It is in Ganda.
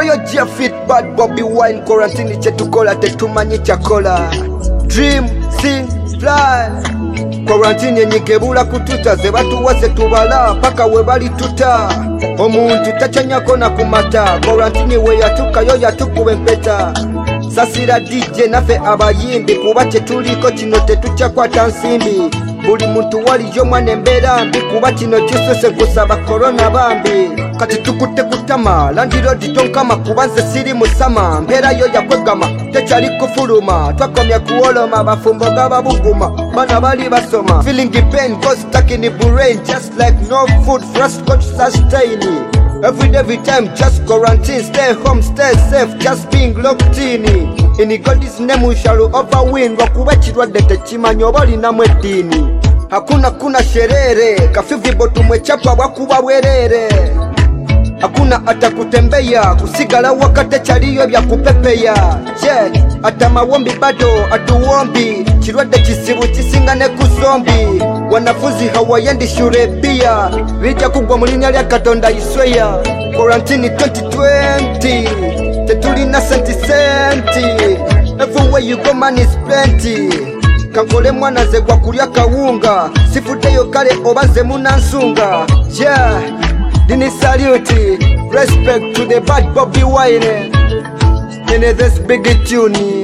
Royal Jeffit Bad Bobby Wine quarantine chetukola tetumanyi chakola Dream sing fly quarantine yenyigebula kututa ze batuwase tubala paka we bali tuta omuntu tachanyako na kumata quarantine we yatuka yo yatukube mpeta sasira DJ nafe abayimbi kuba tetuliko kino tetuchakwata nsimbi buli muntu wali yo mwane mbera mbi kuba kino kisose gusaba corona bambi kati tukute kutama landlord tonkama kubanze siri musama mbera yo yakwegama techali kufuluma twakomya kuoloma bafumbo gababuguma bana bali basoma feeling pain cause stuck in the brain just like no food for us to sustain every time just quarantine stay home stay safe just being locked in God's name we shall overwin wakuba chirwadde techimanyo bali namwe dini hakuna sherere kafivibo tumwechapa wakuba bwerere hakuna atakutembea kusigala wakate chaliyo bya kupepeya je atamawombi bado atuwombi chirwadde kisibu kisingane kuzombi wanafunzi hawayendi shule pia vija kugwa mulinya lya Katonda isweya quarantine 2020 tetulina senti everywhere you go man is plenty kankole mwana ze gwa kulya kawunga sifudeyo kale obaze munansunga yeah dini salute respect to the Bad Bobby Wine in this big tune